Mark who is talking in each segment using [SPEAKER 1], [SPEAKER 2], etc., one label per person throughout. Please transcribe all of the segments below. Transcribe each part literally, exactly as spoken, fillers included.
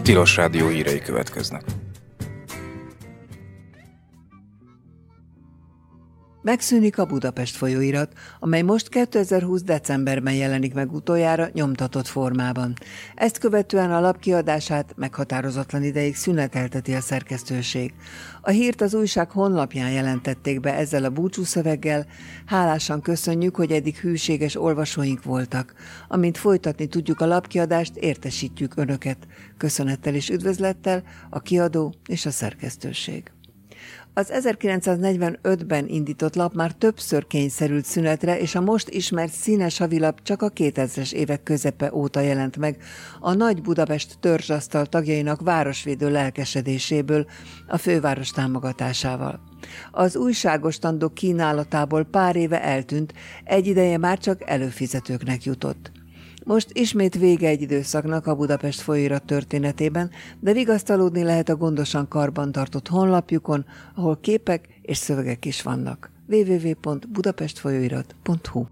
[SPEAKER 1] Tilos Rádió hírei következnek.
[SPEAKER 2] Megszűnik a Budapest folyóirat, amely most kétezer-húsz decemberben jelenik meg utoljára nyomtatott formában. Ezt követően a lap kiadását meghatározatlan ideig szünetelteti a szerkesztőség. A hírt az újság honlapján jelentették be ezzel a búcsúszöveggel. Hálásan köszönjük, hogy eddig hűséges olvasóink voltak. Amint folytatni tudjuk a lapkiadást, értesítjük Önöket. Köszönettel és üdvözlettel a kiadó és a szerkesztőség. Az ezerkilencszáznegyvenötben indított lap már többször kényszerült szünetre, és a most ismert színes havilap csak a kétezres évek közepe óta jelent meg a Nagy Budapest törzsasztal tagjainak városvédő lelkesedéséből, a főváros támogatásával. Az újságostandok kínálatából pár éve eltűnt, egy ideje már csak előfizetőknek jutott. Most ismét vége egy időszaknak a Budapest folyóirat történetében, de vigasztalódni lehet a gondosan karbantartott honlapjukon, ahol képek és szövegek is vannak. double-u double-u double-u pont budapestfolyóirat pont hu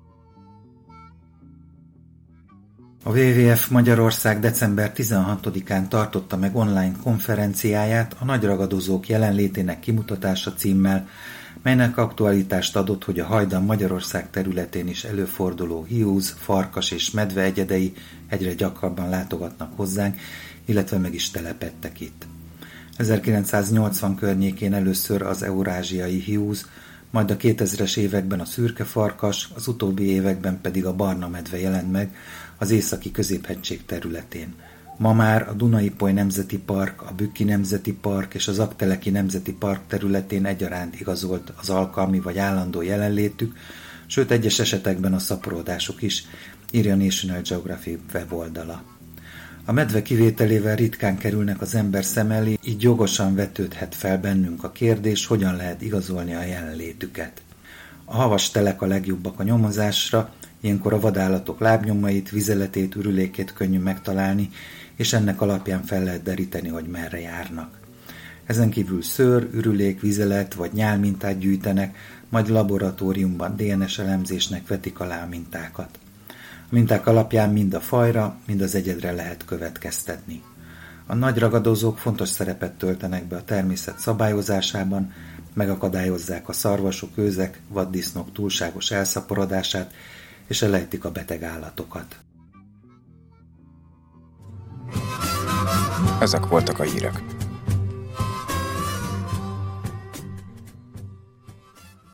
[SPEAKER 3] A dupla vé vé ef Magyarország december tizenhatodikán tartotta meg online konferenciáját a nagyragadozók jelenlétének kimutatása címmel, melynek aktualitást adott, hogy a hajdan Magyarország területén is előforduló hiúz, farkas és medve egyedei egyre gyakrabban látogatnak hozzánk, illetve meg is telepedtek itt. ezerkilencszáznyolcvan környékén először az eurázsiai hiúz, majd a kétezres években a szürke farkas, az utóbbi években pedig a barna medve jelent meg az északi középhegység területén. Ma már a Duna-Ipoly Nemzeti Park, a Bükki Nemzeti Park és az Aggteleki Nemzeti Park területén egyaránt igazolt az alkalmi vagy állandó jelenlétük, sőt egyes esetekben a szaporodásuk is, írja a National Geographic weboldala. A medve kivételével ritkán kerülnek az ember szem elé, így jogosan vetődhet fel bennünk a kérdés, hogyan lehet igazolni a jelenlétüket. A havas telek a legjobbak a nyomozásra, ilyenkor a vadállatok lábnyomait, vizeletét, ürülékét könnyű megtalálni, és ennek alapján fel lehet deríteni, hogy merre járnak. Ezen kívül szőr, ürülék, vizelet vagy nyálmintát gyűjtenek, majd laboratóriumban dé en es elemzésnek vetik alá a mintákat. A minták alapján mind a fajra, mind az egyedre lehet következtetni. A nagy ragadozók fontos szerepet töltenek be a természet szabályozásában, megakadályozzák a szarvasok, őzek, vaddisznók túlságos elszaporodását, és elejtik a beteg állatokat.
[SPEAKER 1] Ezek voltak a hírek.